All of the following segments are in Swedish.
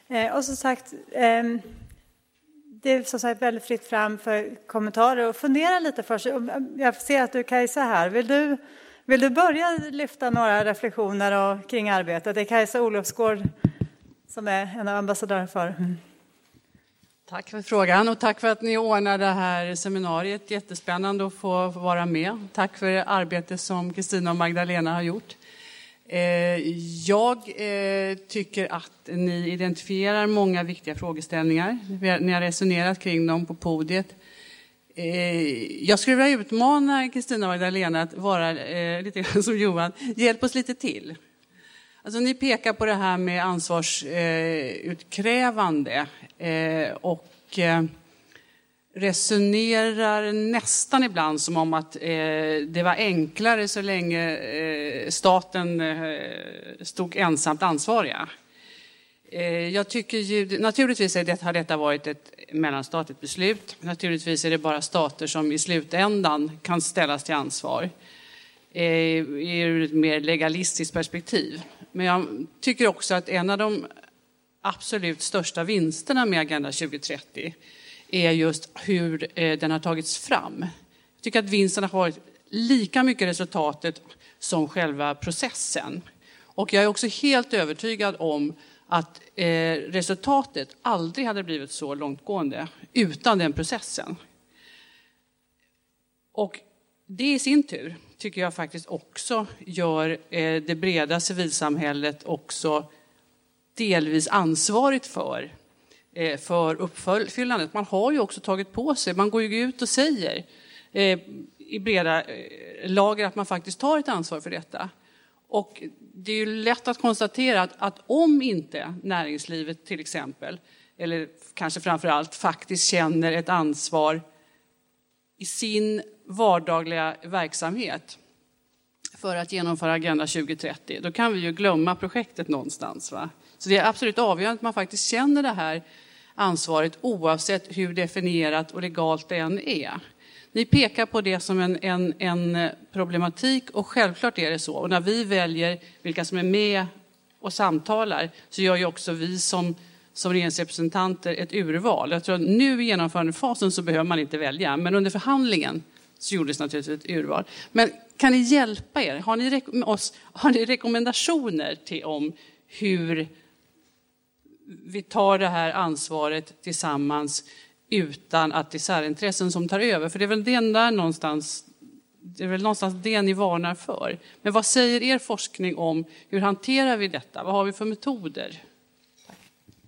Och som sagt, det är som sagt väldigt fritt fram för kommentarer och fundera lite för sig. Jag ser att du Kajsa här. Vill du börja lyfta några reflektioner kring arbetet? Det är Kajsa Olofsgård som är en av ambassadörerna för. Tack för frågan och tack för att ni ordnar det här seminariet. Jättespännande att få vara med. Tack för det arbete som Kristina och Magdalena har gjort. Jag tycker att ni identifierar många viktiga frågeställningar. Ni har resonerat kring dem på podiet. Jag skulle vilja utmana Kristina och Magdalena att vara lite grann som Johan. Hjälp oss lite till. Alltså, ni pekar på det här med ansvarsutkrävande och resonerar nästan ibland som om att det var enklare så länge staten stod ensamt ansvariga. Jag tycker ju, naturligtvis har detta varit ett mellanstatligt beslut. Naturligtvis är det bara stater som i slutändan kan ställas till ansvar ur ett mer legalistiskt perspektiv. Men jag tycker också att en av de absolut största vinsterna med Agenda 2030 är just hur den har tagits fram. Jag tycker att vinsten har varit lika mycket resultatet som själva processen. Och jag är också helt övertygad om att resultatet aldrig hade blivit så långtgående utan den processen. Och det i sin tur tycker jag faktiskt också gör det breda civilsamhället också delvis ansvarigt för uppfyllandet. Man har ju också tagit på sig, man går ju ut och säger i breda lager att man faktiskt tar ett ansvar för detta. Och det är ju lätt att konstatera att om inte näringslivet till exempel, eller kanske framförallt faktiskt känner ett ansvar i sin vardagliga verksamhet för att genomföra Agenda 2030, då kan vi ju glömma projektet någonstans. Va? Så det är absolut avgörande att man faktiskt känner det här ansvaret oavsett hur definierat och legalt det än är. Ni pekar på det som en problematik och självklart är det så. Och när vi väljer vilka som är med och samtalar så gör ju också vi som regeringsrepresentanter ett urval. Jag tror att nu i genomförandefasen så behöver man inte välja, men under förhandlingen så gjordes naturligtvis ett urval. Men kan ni hjälpa er? Har ni rekommendationer om hur vi tar det här ansvaret tillsammans utan att det är särintressen som tar över? För det är väl någonstans det ni varnar för. Men vad säger er forskning om hur hanterar vi detta? Vad har vi för metoder? Tack.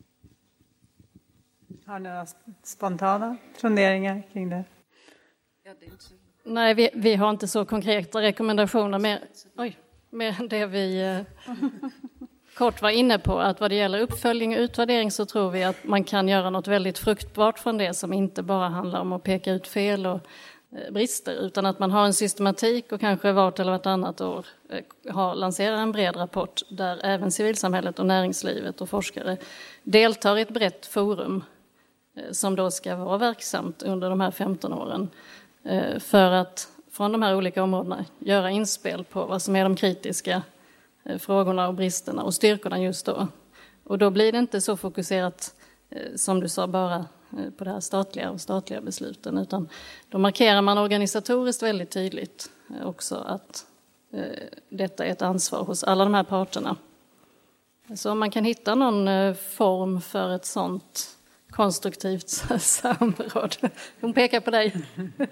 Har ni några spontana funderingar kring det? Nej, vi har inte så konkreta rekommendationer mer än det vi kort var inne på. Att vad det gäller uppföljning och utvärdering så tror vi att man kan göra något väldigt fruktbart från det som inte bara handlar om att peka ut fel och brister, utan att man har en systematik och kanske vart eller vartannat år lanserar en bred rapport där även civilsamhället och näringslivet och forskare deltar i ett brett forum som då ska vara verksamt under de här 15 åren. För att från de här olika områdena göra inspel på vad som är de kritiska frågorna och bristerna och styrkorna just då. Och då blir det inte så fokuserat som du sa bara på det här statliga besluten, utan då markerar man organisatoriskt väldigt tydligt också att detta är ett ansvar hos alla de här parterna. Så om man kan hitta någon form för ett sånt konstruktivt samråd. Hon pekar på dig.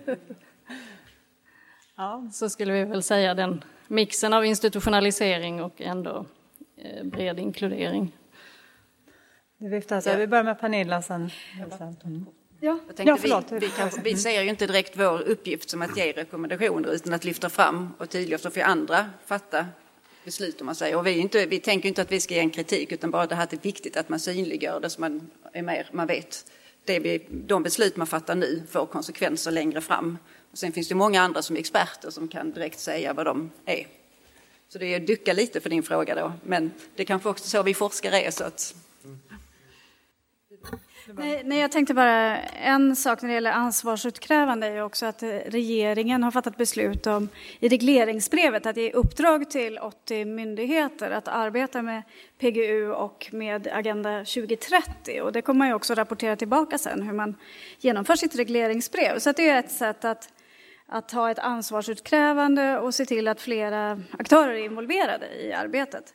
Ja, så skulle vi väl säga den mixen av institutionalisering och ändå bred inkludering. Det viftas. Ja. Vi börjar med Pernilla sen. Ja. Jag tänkte, vi ser ju inte direkt vår uppgift som att ge rekommendationer utan att lyfta fram och tydliggöra så får andra fatta beslut om man säger. Och vi tänker inte att vi ska ge en kritik utan bara det här att det är viktigt att man synliggör det så man vet. De beslut man fattar nu får konsekvenser längre fram. Och sen finns det många andra som är experter som kan direkt säga vad de är. Så det är att ducka lite för din fråga då. Men det kanske också så vi forskare är så att... Nej, jag tänkte bara en sak när det gäller ansvarsutkrävande är ju också att regeringen har fattat beslut om i regleringsbrevet att ge uppdrag till 80 myndigheter att arbeta med PGU och med Agenda 2030. Och det kommer man ju också rapportera tillbaka sen hur man genomför sitt regleringsbrev. Så att det är ett sätt att ha ett ansvarsutkrävande och se till att flera aktörer är involverade i arbetet.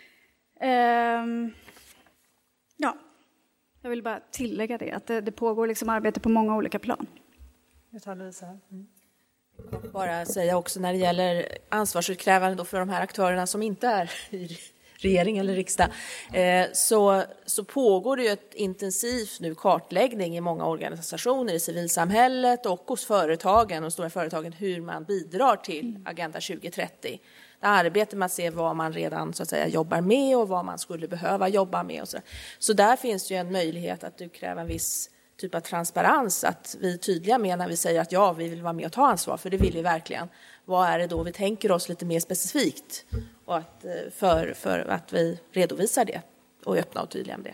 Ja. Jag vill bara tillägga det, att det pågår liksom arbete på många olika plan. Jag tar Lisa. Bara säga också när det gäller ansvarsutkrävande då för de här aktörerna som inte är i regering eller riksdag, så pågår det ju ett intensivt nu kartläggning i många organisationer i civilsamhället och hos företagen och stora företagen hur man bidrar till Agenda 2030. Det arbetar med att se vad man redan så att säga jobbar med och vad man skulle behöva jobba med. Och så där finns ju en möjlighet att utkräva en viss typ av transparens. Att vi är tydliga med när vi säger att ja, vi vill vara med och ta ansvar. För det vill vi verkligen. Vad är det då vi tänker oss lite mer specifikt? Och att, för att vi redovisar det och är öppna och tydliga med det.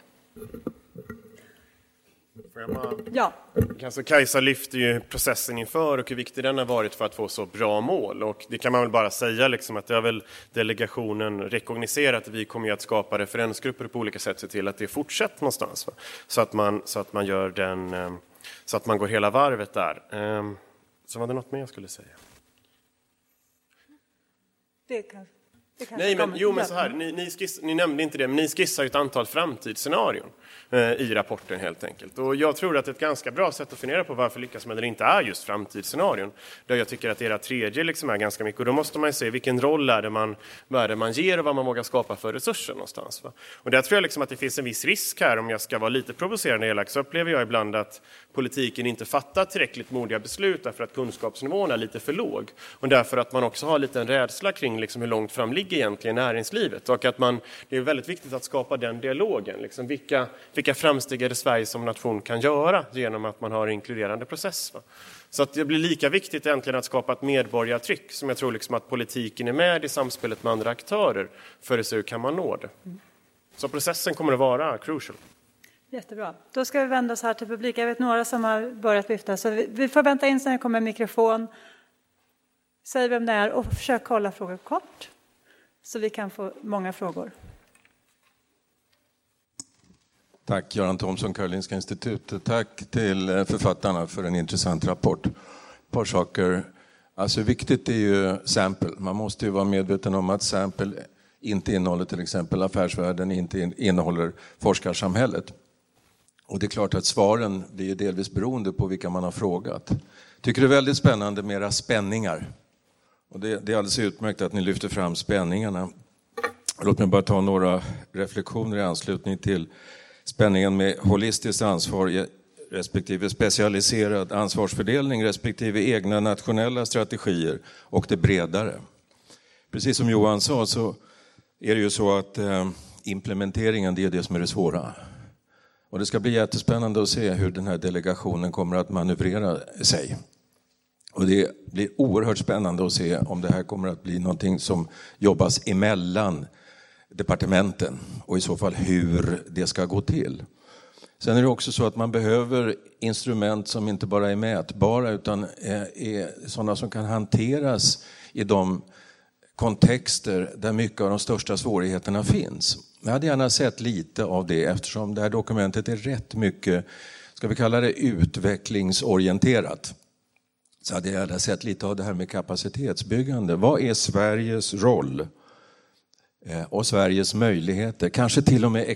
Ja. Alltså Kajsa lyfter ju processen inför och hur viktig den har varit för att få så bra mål. Och det kan man väl bara säga liksom att det har väl delegationen rekogniserat. Vi kommer ju att skapa referensgrupper på olika sätt, se till att det fortsätter någonstans. Va? Så att man gör den, så att man går hela varvet där. Så var det något mer jag skulle säga? Det kan. Nej, men så här, ni nämnde inte det, men ni skissar ju ett antal framtidsscenarion i rapporten helt enkelt. Och jag tror att ett ganska bra sätt att fundera på varför lyckas man eller inte är just framtidsscenarion. Där jag tycker att era tredje liksom är ganska mycket. Och då måste man ju se vilken roll är det man ger och vad man vågar skapa för resurser någonstans. Va? Och där tror jag liksom att det finns en viss risk här, om jag ska vara lite provocerande elak, så upplever jag ibland att politiken inte fattar tillräckligt modiga beslut därför att kunskapsnivån är lite för låg. Och därför att man också har lite en rädsla kring liksom hur långt fram ligger egentligen näringslivet. Och att det är väldigt viktigt att skapa den dialogen. Liksom vilka framsteg är det Sverige som nation kan göra genom att man har en inkluderande process. Va? Så att det blir lika viktigt egentligen att skapa ett medborgartryck som jag tror liksom att politiken är med i samspelet med andra aktörer för att se hur kan man nå det. Så processen kommer att vara crucial. Jättebra. Då ska vi vända oss här till publiken. Jag vet några som har börjat vifta, så vi får vänta in så när det kommer en mikrofon. Säg vem det är och försök kolla frågor kort så vi kan få många frågor. Tack Göran Thomsson, Karolinska institutet. Tack till författarna för en intressant rapport. Ett par saker. Alltså viktigt är ju sample. Man måste ju vara medveten om att sample inte innehåller till exempel affärsvärlden, inte innehåller forskarsamhället. Och det är klart att svaren blir ju delvis beroende på vilka man har frågat. Tycker det är väldigt spännande med era spänningar. Och det är alldeles utmärkt att ni lyfter fram spänningarna. Låt mig bara ta några reflektioner i anslutning till spänningen med holistiskt ansvar respektive specialiserad ansvarsfördelning respektive egna nationella strategier och det bredare. Precis som Johan sa så är det ju så att implementeringen, det är det som är det svåra. Och det ska bli jättespännande att se hur den här delegationen kommer att manövrera sig. Och det blir oerhört spännande att se om det här kommer att bli någonting som jobbas emellan departementen och i så fall hur det ska gå till. Sen är det också så att man behöver instrument som inte bara är mätbara utan är sådana som kan hanteras i de kontexter där mycket av de största svårigheterna finns. Jag hade gärna sett lite av det eftersom det här dokumentet är rätt mycket, ska vi kalla det utvecklingsorienterat. Så hade jag gärna sett lite av det här med kapacitetsbyggande. Vad är Sveriges roll och Sveriges möjligheter? Kanske till och med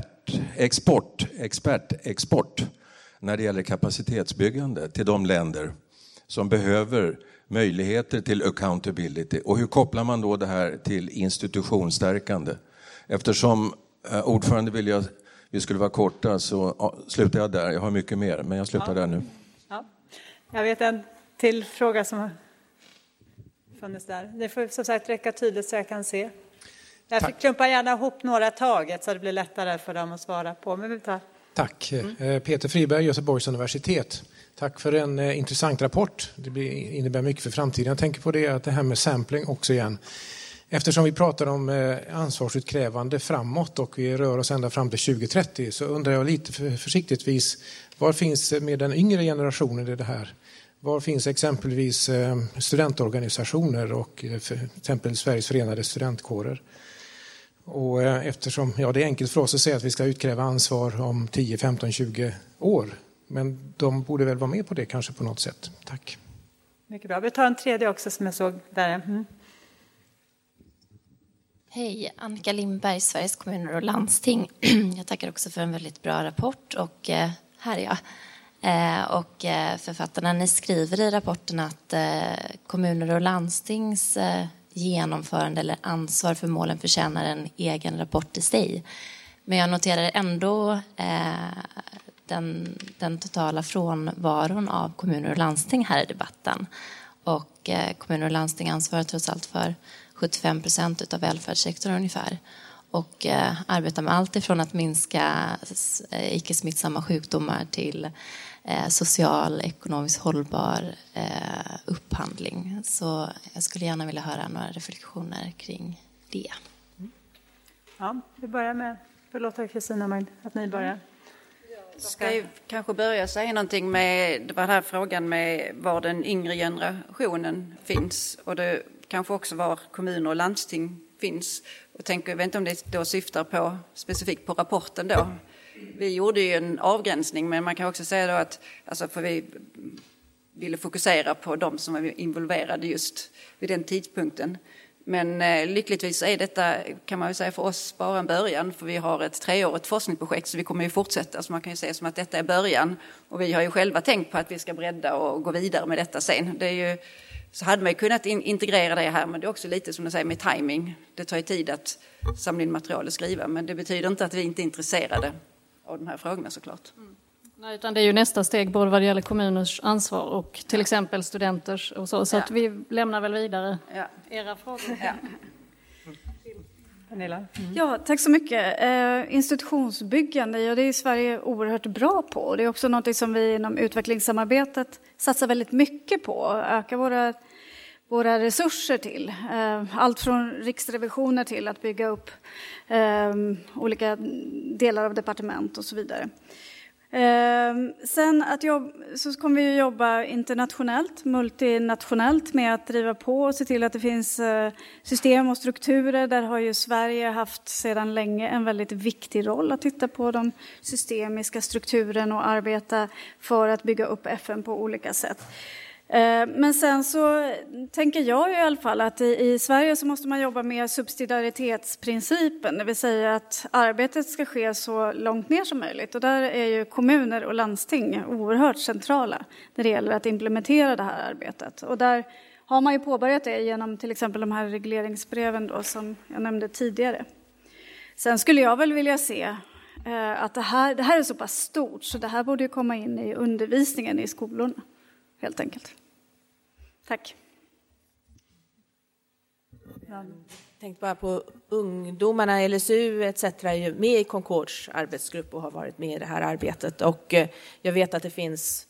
export när det gäller kapacitetsbyggande till de länder som behöver möjligheter till accountability. Och hur kopplar man då det här till institutionsstärkande? Eftersom ordförande vi skulle vara korta så slutar jag där. Jag har mycket mer, men jag slutar där nu. Ja. Jag vet en till fråga som har funnits där. Det får som sagt räcka tydligt så jag kan se. Jag fick klumpa gärna ihop några taget så det blir lättare för dem att svara på. Men vi tar. Tack. Peter Friberg, Göteborgs universitet. Tack för en intressant rapport. Det innebär mycket för framtiden. Jag tänker på det här med sampling också igen. Eftersom vi pratar om ansvarsutkrävande framåt och vi rör oss ända fram till 2030 så undrar jag lite försiktigtvis, var finns med den yngre generationen i det här? Var finns exempelvis studentorganisationer och till exempel Sveriges förenade studentkårer? Och eftersom det är enkelt för oss att säga att vi ska utkräva ansvar om 10, 15, 20 år. Men de borde väl vara med på det kanske på något sätt. Tack. Mycket bra. Vi tar en tredje också som jag såg där. Mm. Hej, Annika Lindberg, Sveriges kommuner och landsting. Jag tackar också för en väldigt bra rapport och här är jag. Och författarna, ni skriver i rapporten att kommuner och landstings genomförande eller ansvar för målen förtjänar en egen rapport i sig. Men jag noterar ändå den totala frånvaron av kommuner och landsting här i debatten. Och kommuner och landsting ansvarar trots allt för 75% av välfärdssektorn ungefär. Och arbetar med allt ifrån att minska icke-smittsamma sjukdomar till social, ekonomiskt hållbar upphandling. Så jag skulle gärna vilja höra några reflektioner kring det. Ja, vi börjar med, förlåt Kristina, att ni börjar. Ska jag kanske börja säga någonting med det var den här frågan med var den yngre generationen finns och det kanske också var kommuner och landsting finns. Och jag vet inte om det då syftar på specifikt på rapporten då. Vi gjorde ju en avgränsning men man kan också säga då att för vi ville fokusera på de som var involverade just vid den tidpunkten. Men lyckligtvis är detta, kan man ju säga, för oss bara en början. För vi har ett 3-årigt forskningsprojekt så vi kommer ju fortsätta. Så man kan ju säga som att detta är början. Och vi har ju själva tänkt på att vi ska bredda och gå vidare med detta sen. Det är ju, så hade man ju kunnat integrera det här, men det är också lite som du säger med timing. Det tar ju tid att samla in material och skriva. Men det betyder inte att vi inte är intresserade av de här frågorna såklart. Nej, utan det är ju nästa steg både vad det gäller kommuners ansvar och till exempel studenters och så. Så att vi lämnar väl vidare era frågor. Ja. Pernilla. Ja, tack så mycket. Institutionsbyggande, det är Sverige oerhört bra på. Det är också något som vi inom utvecklingssamarbetet satsar väldigt mycket på. Öka våra resurser till. Allt från riksrevisioner till att bygga upp olika delar av departement och så vidare. Sen så kommer vi att jobba internationellt, multinationellt med att driva på och se till att det finns system och strukturer. Där har ju Sverige haft sedan länge en väldigt viktig roll att titta på de systemiska strukturen och arbeta för att bygga upp FN på olika sätt. Men sen så tänker jag i alla fall att i Sverige så måste man jobba med subsidiaritetsprincipen, det vill säga att arbetet ska ske så långt ner som möjligt. Och där är ju kommuner och landsting oerhört centrala när det gäller att implementera det här arbetet. Och där har man ju påbörjat det genom till exempel de här regleringsbreven då, som jag nämnde tidigare. Sen skulle jag väl vilja se att det här är så pass stort så det här borde ju komma in i undervisningen i skolorna. Helt enkelt. Tack. Jag tänkte bara på ungdomarna, LSU etc. är ju med i Concords arbetsgrupp och har varit med i det här arbetet. Och jag vet att det finns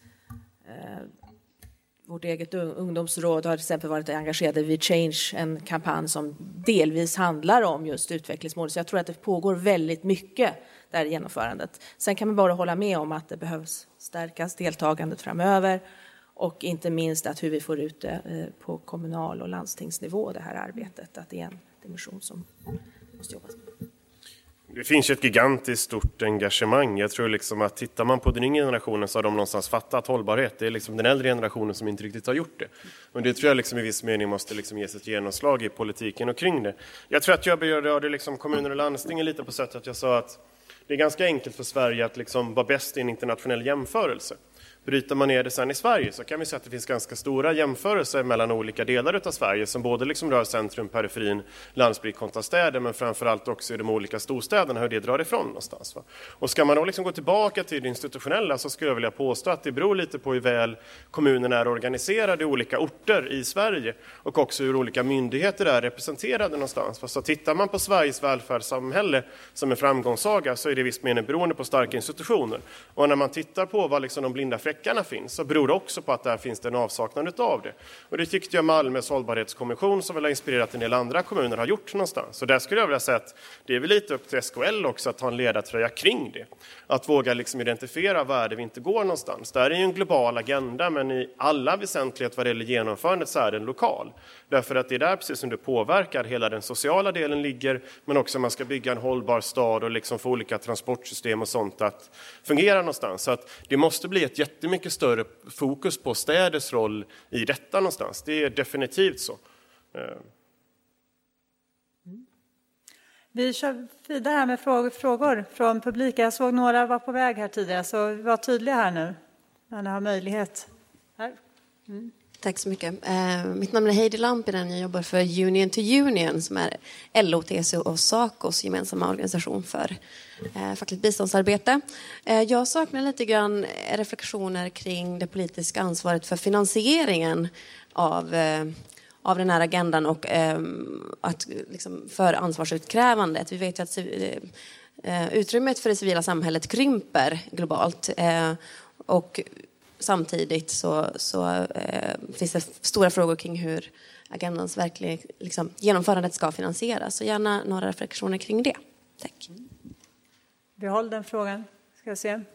vårt eget ungdomsråd har till exempel varit engagerade vid Change, en kampanj som delvis handlar om just utvecklingsmål. Så jag tror att det pågår väldigt mycket där i genomförandet. Sen kan man bara hålla med om att det behövs stärkas deltagandet framöver. Och inte minst att hur vi får ut det på kommunal- och landstingsnivå, det här arbetet. Att det är en dimension som måste jobbas med. Det finns ju ett gigantiskt stort engagemang. Jag tror liksom att tittar man på den yngre generationen så har de någonstans fattat hållbarhet. Det är liksom den äldre generationen som inte riktigt har gjort det. Och det tror jag liksom i viss mening måste liksom ges ett genomslag i politiken och kring det. Jag tror att jag berörde liksom kommuner och landsting lite på sättet att jag sa att det är ganska enkelt för Sverige att liksom vara bäst i en internationell jämförelse. Bryter man ner det sen i Sverige så kan vi se att det finns ganska stora jämförelser mellan olika delar av Sverige som både liksom rör centrum, periferin, landsbygd kontra städer, men framförallt också i de olika storstäderna, hur det drar ifrån någonstans. Va? Och ska man då liksom gå tillbaka till det institutionella så skulle jag vilja påstå att det beror lite på hur väl kommunerna är organiserade i olika orter i Sverige och också hur olika myndigheter är representerade någonstans. Va? Så tittar man på Sveriges välfärdssamhälle som en framgångssaga så är det visst mening beroende på starka institutioner. Och när man tittar på vad liksom de blinda fläckarna finns så beror det också på att där finns det en avsaknad av det. Och det tyckte jag Malmös hållbarhetskommission som väl har inspirerat en del andra kommuner har gjort någonstans. Så där skulle jag vilja säga att det är väl lite upp till SKL också att ha en ledartröja kring det. Att våga liksom identifiera var det vi inte går någonstans. Där är ju en global agenda, men i alla väsentlighet vad det gäller genomförandet så är den lokal. Därför att det är där precis som det påverkar hela den sociala delen ligger, men också man ska bygga en hållbar stad och liksom få olika transportsystem och sånt att fungera någonstans. Så att det måste bli ett jättemycket större fokus på städers roll i detta någonstans. Det är definitivt så. Vi kör vidare här med frågor från publiken. Jag såg några var på väg här tidigare, så var tydliga här nu när ni har möjlighet. Här. Tack så mycket. Mitt namn är Heidi Lampinen. Jag jobbar för Union to Union som är LO, TCO och SACOs gemensamma organisation för fackligt biståndsarbete. Jag saknar lite grann reflektioner kring det politiska ansvaret för finansieringen av den här agendan och att, liksom, för ansvarsutkrävandet. Vi vet ju att utrymmet för det civila samhället krymper globalt och samtidigt så finns det stora frågor kring hur agendans verkligen liksom, genomförandet ska finansieras. Så gärna några reflektioner kring det. Tack. Behåll den frågan. Ska jag se.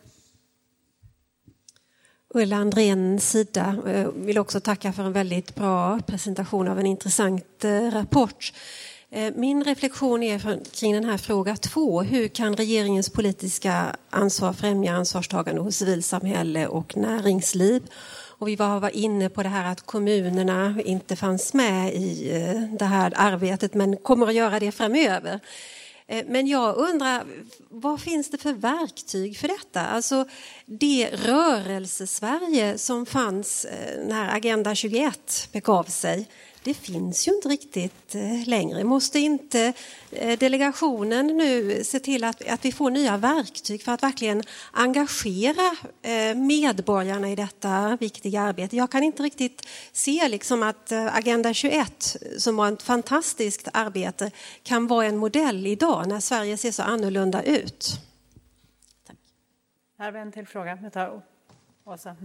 Ulla Andrén Sida vill också tacka för en väldigt bra presentation av en intressant rapport. Min reflektion är kring den här fråga 2. Hur kan regeringens politiska ansvar främja ansvarstagande hos civilsamhälle och näringsliv? Och vi var inne på det här att kommunerna inte fanns med i det här arbetet men kommer att göra det framöver. Men jag undrar, vad finns det för verktyg för detta? Alltså det rörelse-Sverige som fanns när Agenda 21 begav sig, det finns ju inte riktigt längre. Måste inte delegationen nu se till att vi får nya verktyg för att verkligen engagera medborgarna i detta viktiga arbete? Jag kan inte riktigt se liksom att Agenda 21, som var ett fantastiskt arbete, kan vara en modell idag när Sverige ser så annorlunda ut. Tack. Här har vi en till fråga. Jag tar Åsa.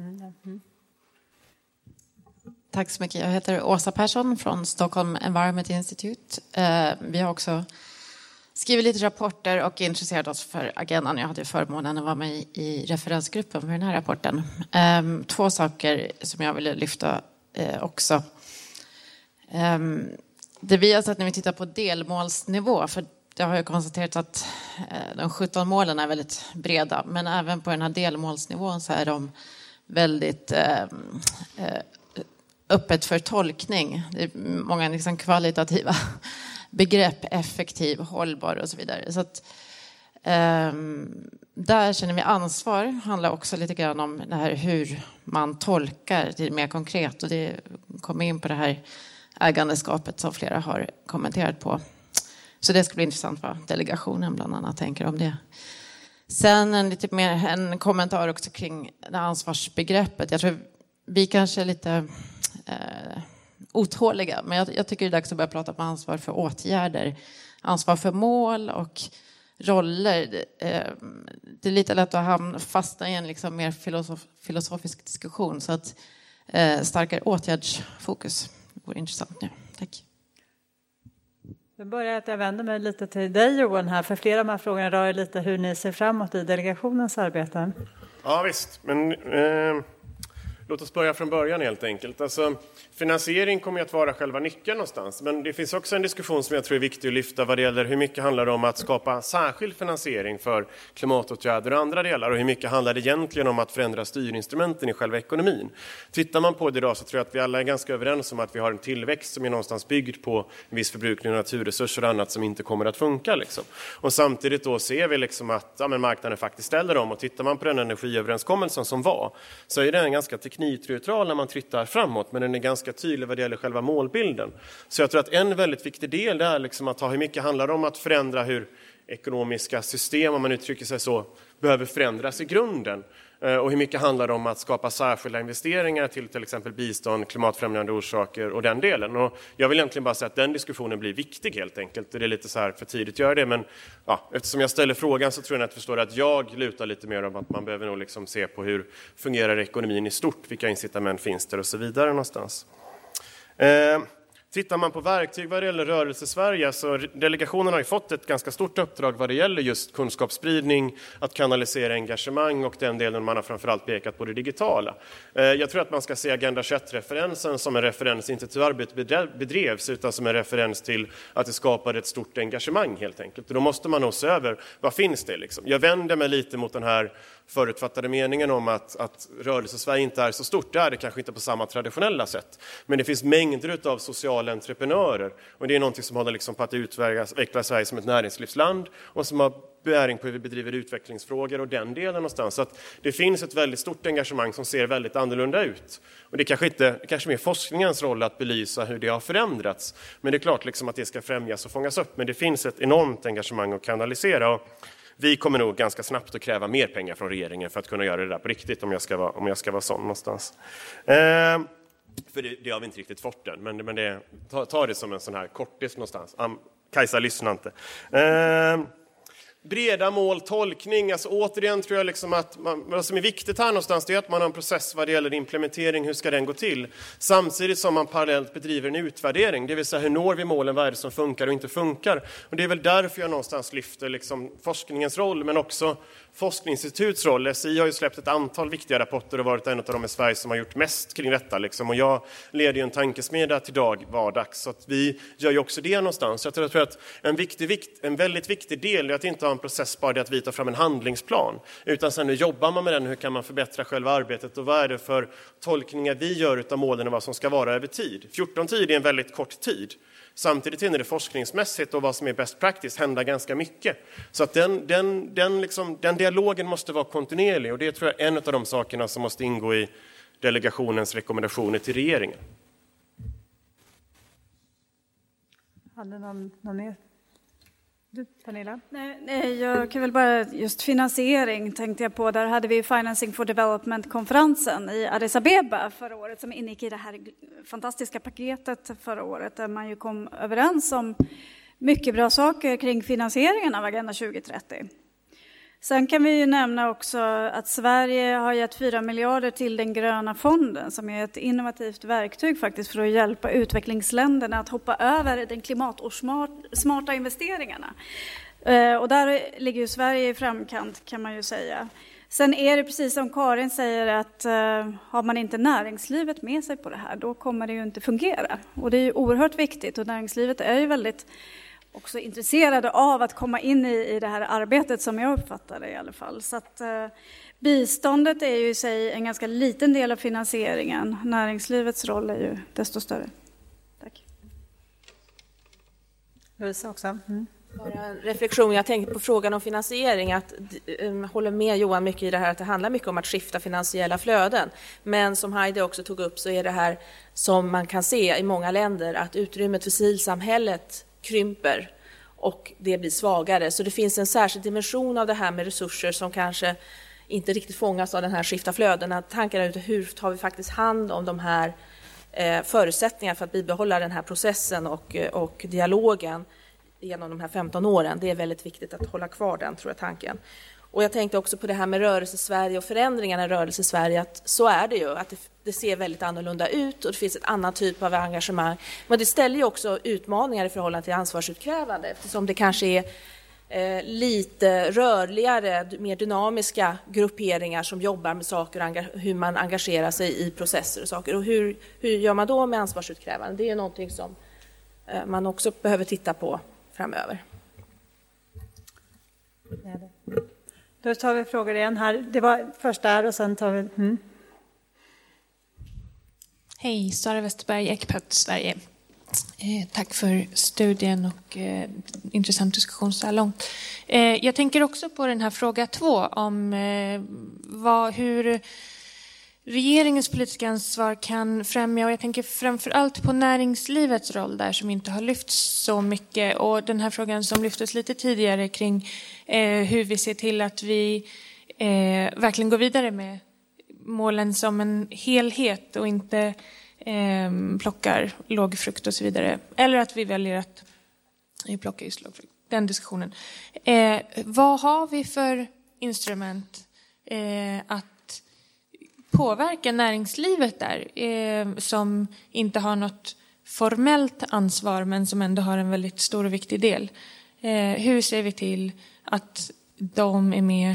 Tack så mycket. Jag heter Åsa Persson från Stockholm Environment Institute. Vi har också skrivit lite rapporter och intresserat oss för agendan. Jag hade förmånen att vara med i referensgruppen för den här rapporten. 2 saker som jag ville lyfta också. Det vi har sett när vi tittar på delmålsnivå, för jag har ju konstaterat att de 17 målen är väldigt breda, men även på den här delmålsnivån så är de väldigt öppet för tolkning. Det är många liksom kvalitativa begrepp, effektiv, hållbar och så vidare. Så att, där känner vi ansvar. Handlar också lite grann om det här hur man tolkar det mer konkret. Och det kommer in på det här ägandeskapet som flera har kommenterat på. Så det ska bli intressant vad delegationen bland annat tänker om det. Sen en kommentar också kring det ansvarsbegreppet. Jag tror vi kanske är lite otåliga, men jag tycker det är dags att börja prata om ansvar för åtgärder, ansvar för mål och roller. Det är lite lätt att fastna i en liksom mer filosofisk diskussion, så att starkare åtgärdsfokus vore intressant nu. Tack. Jag börjar att jag vänder mig lite till dig, Johan, här, för flera av de här frågorna rör lite hur ni ser framåt i delegationens arbete. Ja visst, men låt oss börja från början helt enkelt. Alltså, finansiering kommer att vara själva nyckeln någonstans. Men det finns också en diskussion som jag tror är viktig att lyfta vad det gäller hur mycket handlar det om att skapa särskild finansiering för klimatåtgärder och andra delar. Och hur mycket handlar det egentligen om att förändra styrinstrumenten i själva ekonomin. Tittar man på det idag så tror jag att vi alla är ganska överens om att vi har en tillväxt som är någonstans byggd på en viss förbrukning av naturresurser och annat som inte kommer att funka. Liksom. Och samtidigt då ser vi liksom att marknaden faktiskt ställer om. Och tittar man på den energiöverenskommelsen som var, så är den ganska teknikneutral när man tittar framåt, men den är ganska tydlig vad det gäller själva målbilden. Så jag tror att en väldigt viktig del är liksom att ta hur mycket handlar det om att förändra hur ekonomiska system, om man uttrycker sig så, behöver förändras i grunden. Och hur mycket handlar det om att skapa särskilda investeringar till exempel bistånd, klimatfrämjande orsaker och den delen. Och jag vill egentligen bara säga att den diskussionen blir viktig helt enkelt. Det är lite så här för tidigt att göra det, men eftersom jag ställer frågan så tror jag att förstår att jag lutar lite mer om att man behöver nog liksom se på hur fungerar ekonomin i stort, vilka incitament finns där och så vidare någonstans. Tittar man på verktyg vad det gäller Rörelse Sverige, så delegationen har ju fått ett ganska stort uppdrag vad det gäller just kunskapsspridning, att kanalisera engagemang och den delen man har framförallt pekat på det digitala. Jag tror att man ska se Agenda 21-referensen som en referens inte till hur arbetet bedrevs utan som en referens till att det skapade ett stort engagemang helt enkelt. Och då måste man nog se över vad finns det liksom. Jag vänder mig lite mot den här förutfattade meningen om att Rörelse Sverige inte är så stort. Det är det kanske inte på samma traditionella sätt. Men det finns mängder av sociala entreprenörer. Och det är någonting som håller liksom på att utveckla Sverige som ett näringslivsland och som har bäring på hur vi bedriver utvecklingsfrågor och den delen någonstans. Så att det finns ett väldigt stort engagemang som ser väldigt annorlunda ut. Och det kanske mer forskningens roll att belysa hur det har förändrats. Men det är klart liksom att det ska främjas och fångas upp. Men det finns ett enormt engagemang att kanalisera. Och vi kommer nog ganska snabbt att kräva mer pengar från regeringen för att kunna göra det där på riktigt om jag ska vara sån någonstans. För det har vi inte riktigt fått än, men det, ta det som en sån här kortis någonstans. Kajsa, lyssna inte. Breda mål, tolkning, alltså återigen tror jag liksom att vad som är viktigt här någonstans det är att man har en process vad det gäller implementering, hur ska den gå till? Samtidigt som man parallellt bedriver en utvärdering, det vill säga hur når vi målen, vad är det som funkar och inte funkar? Och det är väl därför jag någonstans lyfter liksom forskningens roll, men också forskningsinstituts roll. SI har ju släppt ett antal viktiga rapporter och varit en av de i Sverige som har gjort mest kring detta. Liksom. Och jag leder ju en tankesmedja till vardags, så att vi gör ju också det någonstans. Så jag tror att en väldigt viktig del är att inte ha en process bara det att vi tar fram en handlingsplan. Utan sen nu jobbar man med den, hur kan man förbättra själva arbetet och vad är det för tolkningar vi gör utav målen och vad som ska vara över tid. 14 tid är en väldigt kort tid. Samtidigt hinner det forskningsmässigt och vad som är best practice hända ganska mycket. Så att den dialogen måste vara kontinuerlig och det tror jag är en av de sakerna som måste ingå i delegationens rekommendationer till regeringen. Hade någon mer? Du, Pernilla? Nej, jag kan väl bara just finansiering tänkte jag på. Där hade vi Financing for Development-konferensen i Addis Abeba förra året som ingick i det här fantastiska paketet förra året där man ju kom överens om mycket bra saker kring finansieringen av Agenda 2030. Sen kan vi ju nämna också att Sverige har gett 4 miljarder till den gröna fonden som är ett innovativt verktyg faktiskt för att hjälpa utvecklingsländerna att hoppa över den klimatsmarta investeringarna. Och där ligger ju Sverige i framkant kan man ju säga. Sen är det precis som Karin säger att har man inte näringslivet med sig på det här då kommer det ju inte fungera. Och det är ju oerhört viktigt och näringslivet är ju väldigt också intresserade av att komma in i det här arbetet som jag uppfattar det i alla fall. Så att biståndet är ju i sig en ganska liten del av finansieringen. Näringslivets roll är ju desto större. Tack. Louisa också. Bara en reflektion, jag tänkte på frågan om finansiering, att håller med Johan mycket i det här att det handlar mycket om att skifta finansiella flöden. Men som Heidi också tog upp så är det här som man kan se i många länder att utrymmet för civilsamhället krymper och det blir svagare. Så det finns en särskild dimension av det här med resurser som kanske inte riktigt fångas av den här skifta flödena. Tankarna ut hur tar vi faktiskt hand om de här förutsättningarna för att bibehålla den här processen och dialogen genom de här 15 åren. Det är väldigt viktigt att hålla kvar den, tror jag, tanken. Och jag tänkte också på det här med Rörelse Sverige och förändringarna i Rörelse Sverige, att så är det ju, att det ser väldigt annorlunda ut och det finns ett annat typ av engagemang. Men det ställer ju också utmaningar i förhållande till ansvarsutkrävande, eftersom det kanske är lite rörligare, mer dynamiska grupperingar som jobbar med saker, hur man engagerar sig i processer och saker. Och hur gör man då med ansvarsutkrävande? Det är någonting som man också behöver titta på framöver. Då tar vi frågor igen här. Det var först där och sen tar vi... Hej, Sara Westerberg, Ekpat, Sverige. Tack för studien och intressant diskussion så här långt. Jag tänker också på den här fråga 2 om hur regeringens politiska ansvar kan främja, och jag tänker framförallt på näringslivets roll där som inte har lyfts så mycket, och den här frågan som lyftes lite tidigare kring hur vi ser till att vi verkligen går vidare med målen som en helhet och inte plockar lågfrukt och så vidare. Eller att vi väljer att plocka just lågfrukt. Den diskussionen. Vad har vi för instrument att påverka näringslivet där som inte har något formellt ansvar men som ändå har en väldigt stor och viktig del? Hur ser vi till att de är med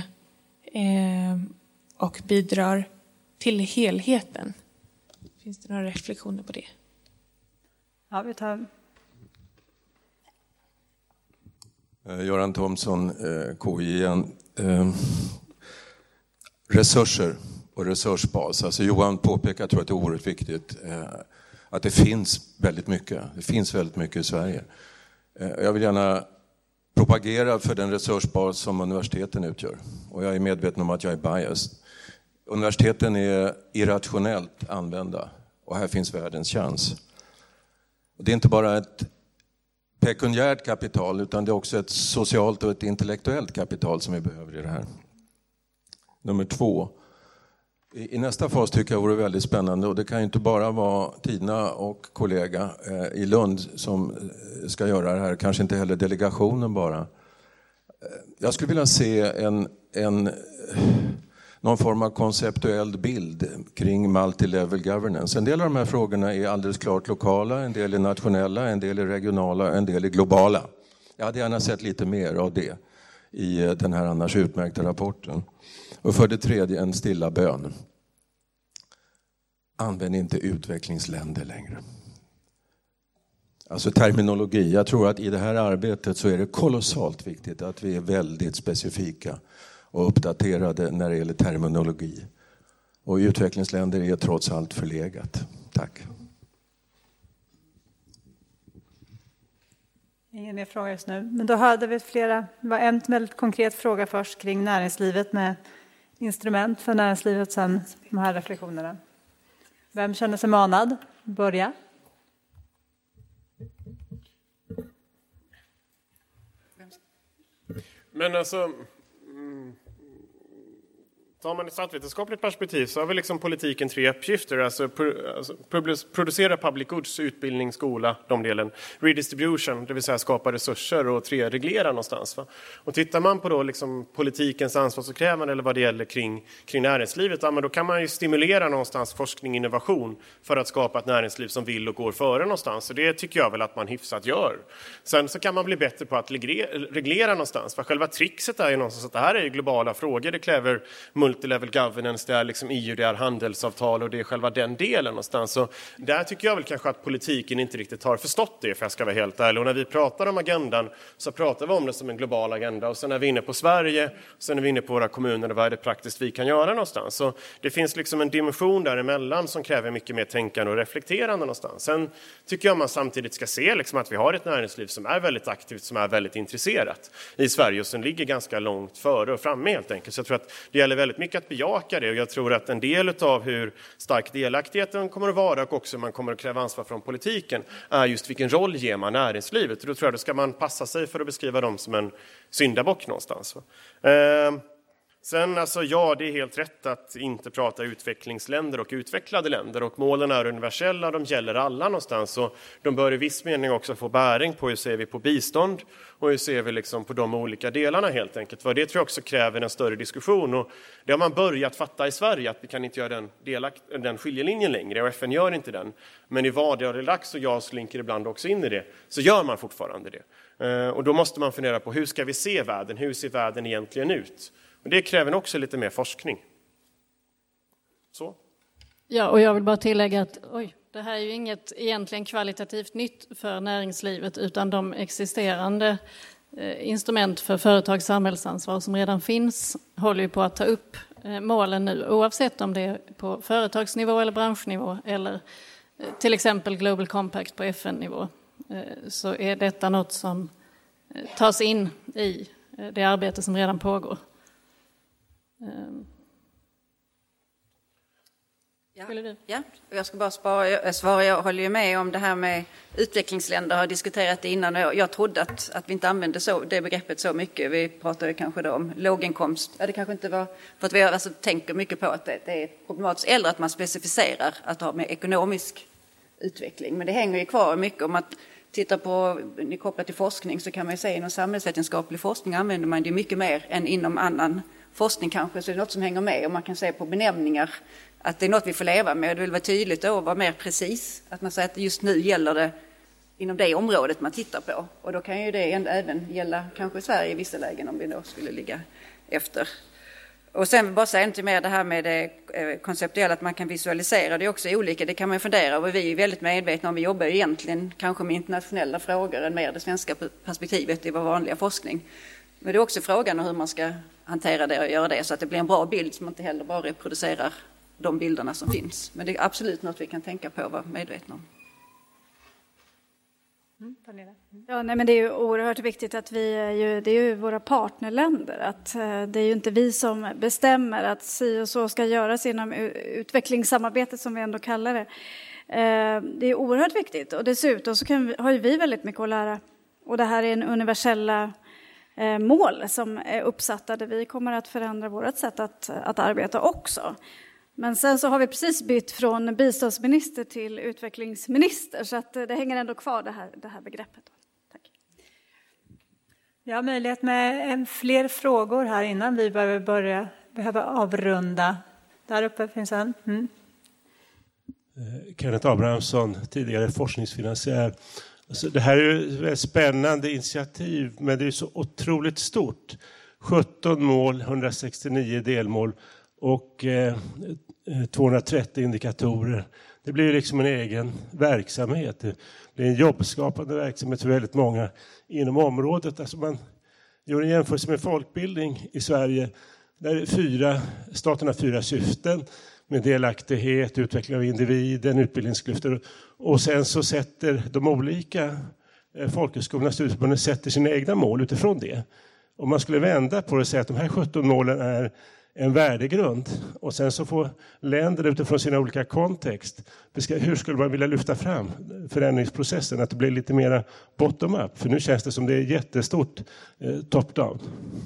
och bidrar till helheten? Finns det några reflektioner på det? Ja, vi tar... Göran Thomsson, KI igen. Resurser och resursbas. Alltså Johan påpekar, jag tror att det är oerhört viktigt, att det finns väldigt mycket. Det finns väldigt mycket i Sverige. Jag vill gärna propagera för den resursbas som universiteten utgör. Och jag är medveten om att jag är biased. Universiteten är irrationellt använda. Och här finns världens chans. Och det är inte bara ett pekuniärt kapital utan det är också ett socialt och ett intellektuellt kapital som vi behöver i det här. Nummer 2. I nästa fas tycker jag vore väldigt spännande och det kan ju inte bara vara Tina och kollega i Lund som ska göra det här, kanske inte heller delegationen bara. Jag skulle vilja se någon form av konceptuell bild kring multilevel governance. En del av de här frågorna är alldeles klart lokala, en del är nationella, en del är regionala, en del är globala. Jag hade gärna sett lite mer av det i den här annars utmärkta rapporten. Och för det tredje en stilla bön. Använd inte utvecklingsländer längre. Alltså terminologi. Jag tror att i det här arbetet så är det kolossalt viktigt att vi är väldigt specifika och uppdaterade när det gäller terminologi. Och utvecklingsländer är trots allt förlegat. Tack. Ingen mer fråga just nu. Men då hade vi flera. Det var en väldigt konkret fråga först kring näringslivet med instrument för näringslivet, sen de här reflektionerna. Vem känner sig manad? Börja. Men alltså, tar man ett statsvetenskapligt perspektiv så har vi liksom politiken 3 uppgifter. Alltså producera public goods, utbildning, skola, de delen. Redistribution, det vill säga skapa resurser, och 3, reglera någonstans. Va? Och tittar man på då liksom politikens ansvarsutkrävande eller vad det gäller kring näringslivet, ja, men då kan man ju stimulera någonstans forskning och innovation för att skapa ett näringsliv som vill och går före någonstans. Och det tycker jag väl att man hyfsat gör. Sen så kan man bli bättre på att reglera någonstans. För själva trixet är ju någonstans att det här är globala frågor. Det kräver multilevel governance, det är liksom EU, det är handelsavtal och det är själva den delen någonstans. Så där tycker jag väl kanske att politiken inte riktigt har förstått det, för jag ska vara helt ärlig. Och när vi pratar om agendan så pratar vi om det som en global agenda. Och sen är vi inne på Sverige, och sen är vi inne på våra kommuner och vad är det praktiskt vi kan göra någonstans. Så det finns liksom en dimension däremellan som kräver mycket mer tänkande och reflekterande någonstans. Sen tycker jag man samtidigt ska se liksom att vi har ett näringsliv som är väldigt aktivt, som är väldigt intresserat i Sverige och som ligger ganska långt före och framme helt enkelt. Så jag tror att det gäller väldigt mycket att bejaka det, och jag tror att en del av hur stark delaktigheten kommer att vara och också man kommer att kräva ansvar från politiken är just vilken roll ger man näringslivet. Och då tror jag då ska man passa sig för att beskriva dem som en syndabock någonstans. Sen alltså, ja, det är helt rätt att inte prata utvecklingsländer och utvecklade länder, och målen är universella, de gäller alla någonstans, och de bör i viss mening också få bäring på hur ser vi på bistånd och hur ser vi liksom på de olika delarna helt enkelt. För det tror jag också kräver en större diskussion, och det har man börjat fatta i Sverige att vi kan inte göra den skiljelinjen längre, och FN gör inte den. Men i vardagsrelax, och jag slinker ibland också in i det, så gör man fortfarande det. Och då måste man fundera på hur ska vi se världen, hur ser världen egentligen ut? Och det kräver också lite mer forskning. Så. Ja, och jag vill bara tillägga att det här är ju inget egentligen kvalitativt nytt för näringslivet, utan de existerande instrument för företags samhällsansvar som redan finns håller ju på att ta upp målen nu, oavsett om det är på företagsnivå eller branschnivå eller till exempel Global Compact på FN-nivå, så är detta något som tas in i det arbete som redan pågår. Ja, jag ska bara svara. Jag håller ju med om det här med utvecklingsländer. Har diskuterat det innan. Jag trodde att vi inte använde det begreppet så mycket. Vi pratade kanske då om låginkomst. Ja, det kanske inte var för att vi tänker mycket på att det är problematiskt. Eller att man specificerar att ha med ekonomisk utveckling. Men det hänger ju kvar mycket. Om att titta på, kopplat till forskning, så kan man ju säga inom samhällsvetenskaplig forskning använder man det mycket mer än inom annan forskning kanske. Så det är något som hänger med, och man kan säga på benämningar att det är något vi får leva med. Det vill vara tydligt då och vara mer precis. Att man säger att just nu gäller det inom det området man tittar på. Och då kan ju det även gälla kanske i Sverige i vissa lägen om vi då skulle ligga efter. Och sen bara säga inte mer det här med det konceptuella, att man kan visualisera. Det är också olika, det kan man fundera över. Vi är väldigt medvetna om, vi jobbar egentligen kanske med internationella frågor än mer det svenska perspektivet i vår vanliga forskning. Men det är också frågan om hur man ska hantera det och göra det så att det blir en bra bild som inte heller bara reproducerar de bilderna som finns. Men det är absolut något vi kan tänka på och vara medvetna om. Ja, nej, men det är ju oerhört viktigt att det är ju våra partnerländer. Att det är ju inte vi som bestämmer att si och så ska göras inom utvecklingssamarbetet som vi ändå kallar det. Det är oerhört viktigt, och dessutom så har ju vi väldigt mycket att lära. Och det här är en universella mål som är uppsatta där vi kommer att förändra vårt sätt att arbeta också. Men sen så har vi precis bytt från biståndsminister till utvecklingsminister, så att det hänger ändå kvar det här begreppet. Tack. Jag har möjlighet med fler frågor här innan vi behöver avrunda. Där uppe finns en. Kenneth Abrahamsson, tidigare forskningsfinansiär. Alltså, det här är ju ett spännande initiativ, men det är så otroligt stort. 17 mål, 169 delmål och 230 indikatorer. Det blir liksom en egen verksamhet. Det blir en jobbskapande verksamhet för väldigt många inom området. Alltså man gör en jämförelse med folkbildning i Sverige. Där staten har 4 syften med delaktighet, utveckling av individen, utbildningsklyftor. Och sen så sätter de olika folkhögskolorna, studieförbunden sätter sina egna mål utifrån det. Om man skulle vända på det och säga att de här 17 målen är en värdegrund, och sen så får länder utifrån sina olika kontext, hur skulle man vilja lyfta fram förändringsprocessen, att det blir lite mer bottom-up, för nu känns det som det är jättestort top-down.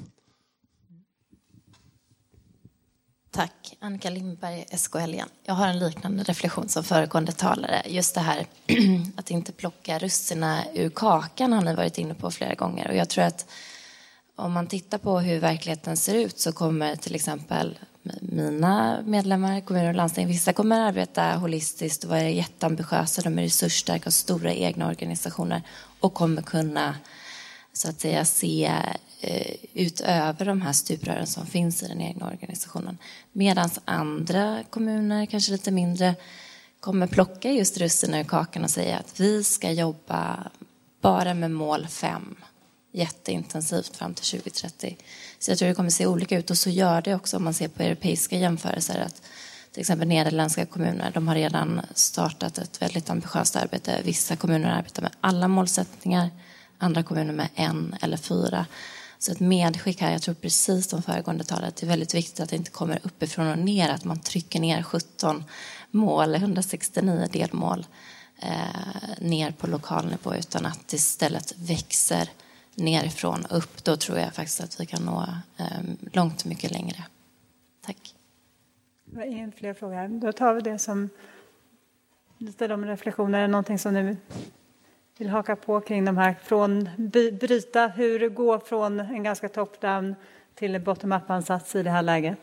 Tack. Annika Lindberg, SKL igen. Jag har en liknande reflektion som föregående talare. Just det här att inte plocka russina ur kakan har ni varit inne på flera gånger. Och jag tror att om man tittar på hur verkligheten ser ut så kommer till exempel mina medlemmar, kommuner och landsting, vissa kommer att arbeta holistiskt och vara jätteambitiösa, de är resursstarka och stora egna organisationer och kommer kunna så att säga se utöver de här stuprören som finns i den egna organisationen. Medan andra kommuner, kanske lite mindre, kommer plocka just russinen ur kakan och säga att vi ska jobba bara med mål 5 jätteintensivt fram till 2030. Så jag tror det kommer se olika ut, och så gör det också om man ser på europeiska jämförelser, att till exempel nederländska kommuner, de har redan startat ett väldigt ambitiöst arbete. Vissa kommuner arbetar med alla målsättningar, andra kommuner med 1 eller 4. Så ett medskick här, jag tror precis som föregående talare, att det är väldigt viktigt att det inte kommer uppifrån och ner, att man trycker ner 17 mål, 169 delmål ner på lokal nivå, utan att det istället växer nerifrån och upp. Då tror jag faktiskt att vi kan nå långt mycket längre. Tack. Det var ingen fler frågor. Då tar vi det som lite de reflektioner, är någonting som ni vill haka på kring de här, från bryta, hur det går från en ganska top-down till en bottom-up-ansats i det här läget?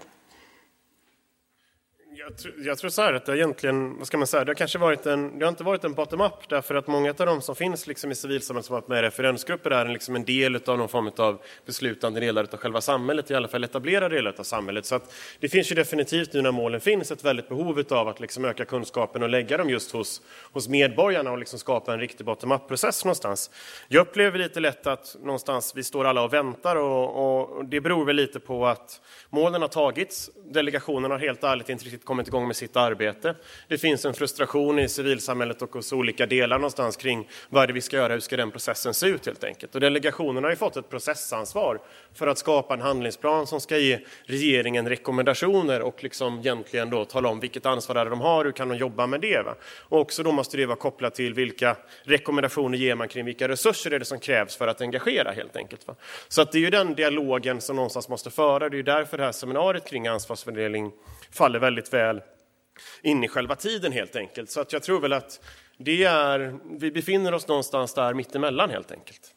Jag tror så här att det egentligen, vad ska man säga, det har inte varit en bottom-up, därför att många av de som finns liksom i civilsamhället som har varit med i referensgrupper är liksom en del av någon form av beslutande delar av själva samhället, i alla fall etablerade delar av samhället. Så att det finns ju definitivt nu när målen finns ett väldigt behov av att liksom öka kunskapen och lägga dem just hos medborgarna och liksom skapa en riktig bottom-up-process någonstans. Jag upplever lite lätt att någonstans vi står alla och väntar, och det beror väl lite på att målen har tagits, delegationen har helt ärligt inte riktigt kommit kommit igång med sitt arbete. Det finns en frustration i civilsamhället och hos olika delar någonstans kring vad är det vi ska göra, hur ska den processen se ut helt enkelt. Och delegationen har ju fått ett processansvar för att skapa en handlingsplan som ska ge regeringen rekommendationer och liksom egentligen då tala om vilket ansvar är de har, hur kan de jobba med det. Va? Och också då måste det vara kopplat till vilka rekommendationer ger man kring vilka resurser är det som krävs för att engagera helt enkelt. Va? Så att det är ju den dialogen som någonstans måste föra. Det är ju därför det här seminariet kring ansvarsfördelning faller väldigt väl in i själva tiden helt enkelt. Så att jag tror väl att vi befinner oss någonstans där mittemellan helt enkelt.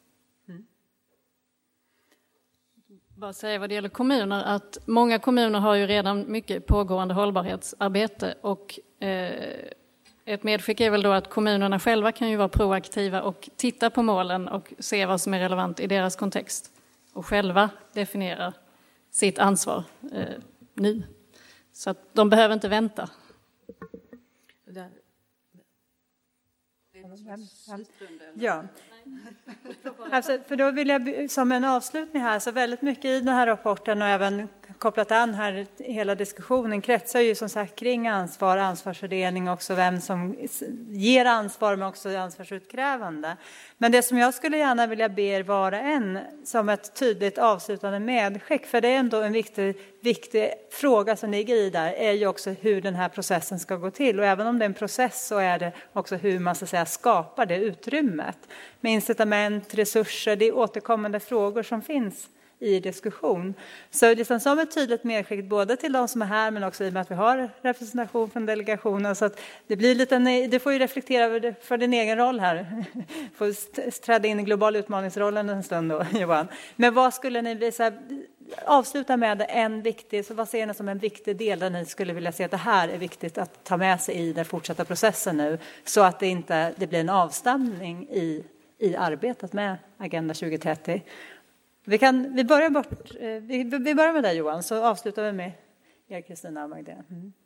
Bara säga vad det gäller kommuner att många kommuner har ju redan mycket pågående hållbarhetsarbete och ett medskick är väl då att kommunerna själva kan ju vara proaktiva och titta på målen och se vad som är relevant i deras kontext och själva definiera sitt ansvar nu. Så att de behöver inte vänta. Ja, alltså, för då vill jag som en avslutning här, så väldigt mycket i den här rapporten och även kopplat an här, hela diskussionen kretsar ju som sagt kring ansvar, ansvarsfördelning, också vem som ger ansvar men också ansvarsutkrävande. Men det som jag skulle gärna vilja be er vara som ett tydligt avslutande medskick, för det är ändå en viktig fråga som ligger i där, är ju också hur den här processen ska gå till. Och även om det är en process så är det också hur man så att säga skapar det utrymmet. Med incitament, resurser, det är återkommande frågor som finns i diskussion. Så liksom som ett tydligt medskick både till de som är här men också i och med att vi har representation från delegationen, så att det blir lite, du får ju reflektera över för din egen roll här. Får träda in i global utmaningsrollen en stund då, Johan. Men vad skulle ni visa, avsluta med en viktig, så vad ser ni som en viktig del där ni skulle vilja se att det här är viktigt att ta med sig i den fortsatta processen nu, så att det blir en avstämning i arbetet med Agenda 2030. Vi börjar med dig Johan, så avslutar vi med er Kristina och Magdalena.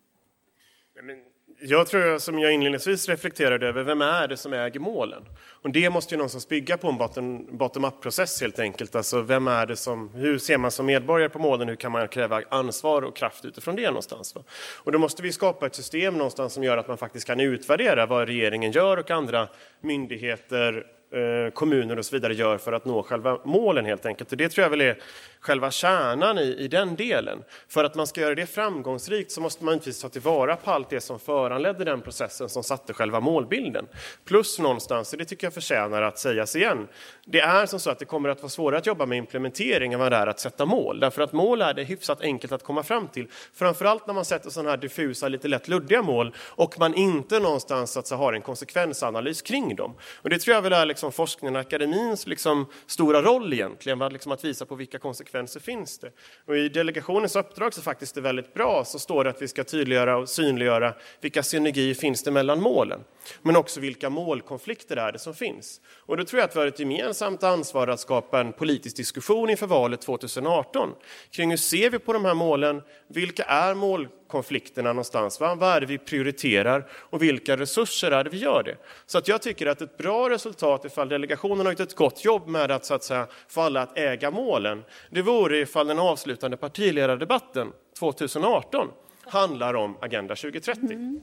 Jag tror, som jag inledningsvis reflekterade över, vem är det som äger målen? Och det måste ju någonstans bygga på en bottom-up-process helt enkelt. Alltså vem är det hur ser man som medborgare på målen? Hur kan man kräva ansvar och kraft utifrån det någonstans? Va? Och då måste vi skapa ett system någonstans som gör att man faktiskt kan utvärdera vad regeringen gör och andra myndigheter, kommuner och så vidare gör för att nå själva målen helt enkelt. Och det tror jag väl är själva kärnan i den delen. För att man ska göra det framgångsrikt så måste man inte ta tillvara på allt det som föranledde den processen som satte själva målbilden. Plus någonstans, och det tycker jag förtjänar att sägas igen, det är som så att det kommer att vara svårare att jobba med implementering än vad det är att sätta mål. Därför att mål är det hyfsat enkelt att komma fram till. Framförallt när man sätter sådana här diffusa, lite lätt luddiga mål och man inte någonstans att har en konsekvensanalys kring dem. Och det tror jag väl är liksom forskningen och akademins liksom stora roll egentligen, att visa på vilka konsekvenser finns det. Och i delegationens uppdrag så faktiskt är det väldigt bra, så står det att vi ska tydliggöra och synliggöra vilka synergier finns det mellan målen. Men också vilka målkonflikter är det som finns. Och då tror jag att vi har ett gemensamt ansvar att skapa en politisk diskussion inför valet 2018 kring hur ser vi på de här målen, vilka är målkonflikterna någonstans, vad är det vi prioriterar och vilka resurser är det vi gör det. Så att jag tycker att ett bra resultat ifall delegationen har gjort ett gott jobb med att så att säga få alla att äga målen, det vore ifall den avslutande partiledardebatten 2018 handlar om Agenda 2030.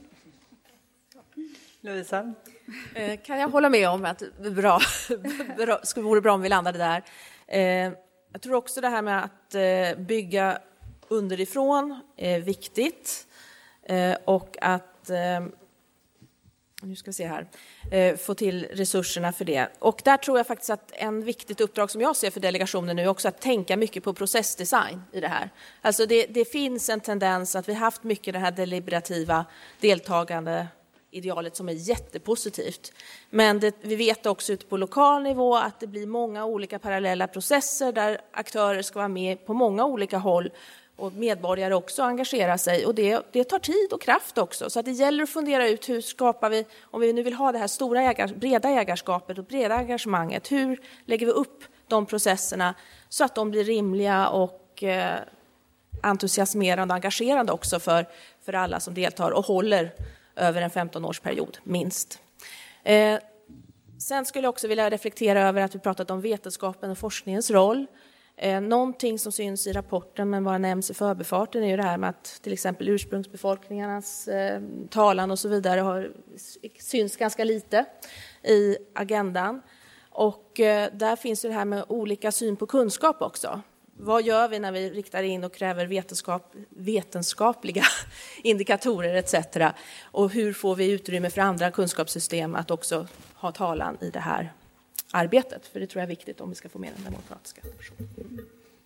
Lovisa? Kan jag hålla med om att det vore bra om vi landade där. Jag tror också det här med att bygga underifrån är viktigt. Och att nu ska vi se här, få till resurserna för det. Och där tror jag faktiskt att en viktigt uppdrag som jag ser för delegationen nu är också att tänka mycket på processdesign i det här. Alltså det finns en tendens att vi haft mycket det här deliberativa deltagande idealet som är jättepositivt. Men vi vet också ute på lokal nivå att det blir många olika parallella processer där aktörer ska vara med på många olika håll och medborgare också engagera sig. Och det tar tid och kraft också. Så att det gäller att fundera ut hur skapar vi, om vi nu vill ha det här stora breda ägarskapet och breda engagemanget, hur lägger vi upp de processerna så att de blir rimliga och entusiasmerande och engagerande också för alla som deltar och håller över en 15-årsperiod, minst. Sen skulle jag också vilja reflektera över att vi pratat om vetenskapen och forskningens roll. Någonting som syns i rapporten men bara nämns i förbifarten är ju det här med att till exempel ursprungsbefolkningarnas talan och så vidare syns ganska lite i agendan. Och där finns ju det här med olika syn på kunskap också. Vad gör vi när vi riktar in och kräver vetenskapliga indikatorer etc. Och hur får vi utrymme för andra kunskapssystem att också ha talan i det här arbetet? För det tror jag är viktigt om vi ska få med den demokratiska diskussionen.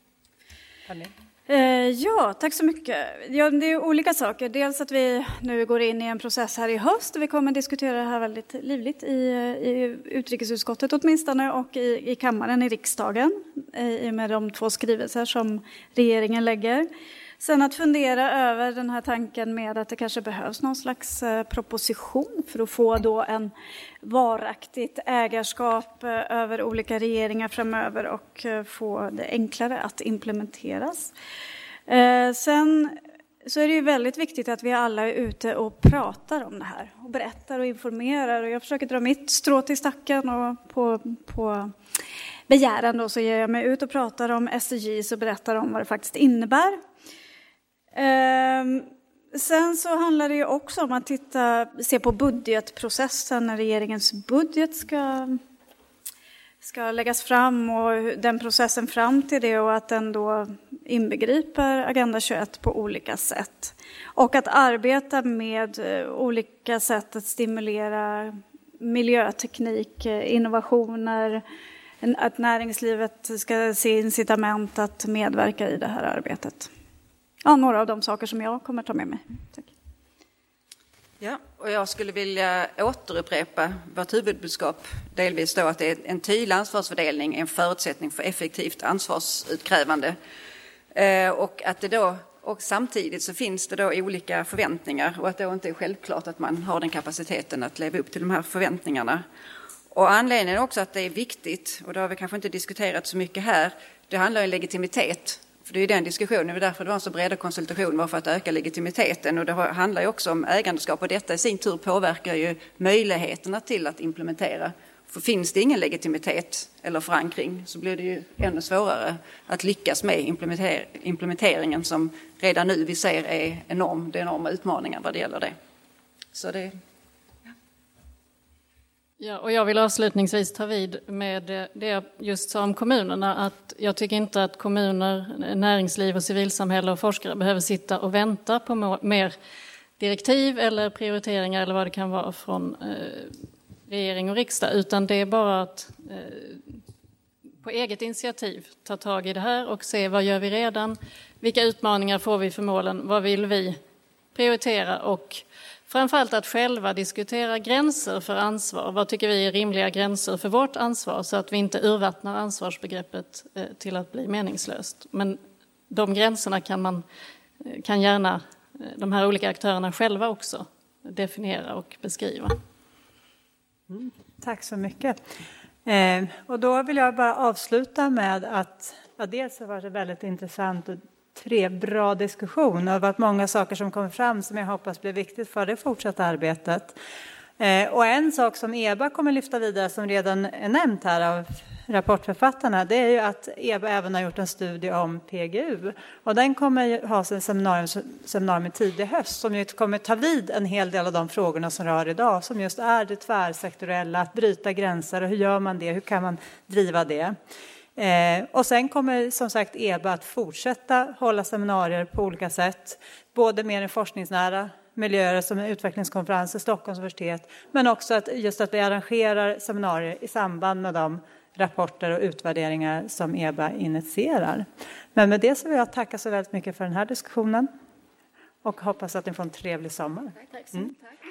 Ja, tack så mycket. Ja, det är olika saker. Dels att vi nu går in i en process här i höst och vi kommer diskutera det här väldigt livligt i utrikesutskottet åtminstone och i kammaren i riksdagen med de 2 skrivelser som regeringen lägger. Sen att fundera över den här tanken med att det kanske behövs någon slags proposition för att få då en varaktigt ägarskap över olika regeringar framöver och få det enklare att implementeras. Sen så är det ju väldigt viktigt att vi alla är ute och pratar om det här och berättar och informerar. Och jag försöker dra mitt strå till stacken och på begäran då så ger jag mig ut och pratar om SDGs och berättar om vad det faktiskt innebär. Sen så handlar det ju också om att se på budgetprocessen när regeringens budget ska läggas fram och den processen fram till det och att den då inbegriper Agenda 21 på olika sätt. Och att arbeta med olika sätt att stimulera miljöteknik, innovationer, att näringslivet ska se incitament att medverka i det här arbetet. Ja, några av de saker som jag kommer ta med mig. Tack. Ja, och jag skulle vilja återupprepa vårt huvudbudskap, delvis då att det är en tydlig ansvarsfördelning, en förutsättning för effektivt ansvarsutkrävande. Och att det då, och samtidigt så finns det då olika förväntningar och att det då inte är självklart att man har den kapaciteten att leva upp till de här förväntningarna. Och anledningen också att det är viktigt, och det har vi kanske inte diskuterat så mycket här, det handlar om legitimitet. För det är den diskussionen, det är därför det var en så breda konsultation, var för att öka legitimiteten. Och det handlar ju också om ägandeskap och detta i sin tur påverkar ju möjligheterna till att implementera. För finns det ingen legitimitet eller förankring så blir det ju ännu svårare att lyckas med implementeringen som redan nu vi ser är enorm. Det är enorma utmaningar vad det gäller det. Så det... Ja, och jag vill avslutningsvis ta vid med det jag just sa om kommunerna, att jag tycker inte att kommuner, näringsliv och civilsamhälle och forskare behöver sitta och vänta på mer direktiv eller prioriteringar eller vad det kan vara från regering och riksdag, utan det är bara att på eget initiativ ta tag i det här och se vad gör vi redan, vilka utmaningar får vi för målen, vad vill vi prioritera och framförallt att själva diskutera gränser för ansvar. Vad tycker vi är rimliga gränser för vårt ansvar så att vi inte urvattnar ansvarsbegreppet till att bli meningslöst. Men de gränserna kan gärna de här olika aktörerna själva också definiera och beskriva. Tack så mycket. Och då vill jag bara avsluta med att dels har det varit väldigt intressant och bra diskussion. Det har varit många saker som kommer fram som jag hoppas blir viktigt för det fortsatta arbetet. Och en sak som EBA kommer lyfta vidare som redan är nämnt här av rapportförfattarna, det är ju att EBA även har gjort en studie om PGU. Och den kommer ha sin seminarium tidig höst som ju kommer ta vid en hel del av de frågorna som rör idag, som just är det tvärsektoriella, att bryta gränser och hur gör man det, hur kan man driva det. Och sen kommer som sagt EBA att fortsätta hålla seminarier på olika sätt, både med den forskningsnära miljöer som utvecklingskonferenser, Stockholms universitet, men också att vi arrangerar seminarier i samband med de rapporter och utvärderingar som EBA initierar. Men med det så vill jag tacka så väldigt mycket för den här diskussionen och hoppas att ni får en trevlig sommar. Tack.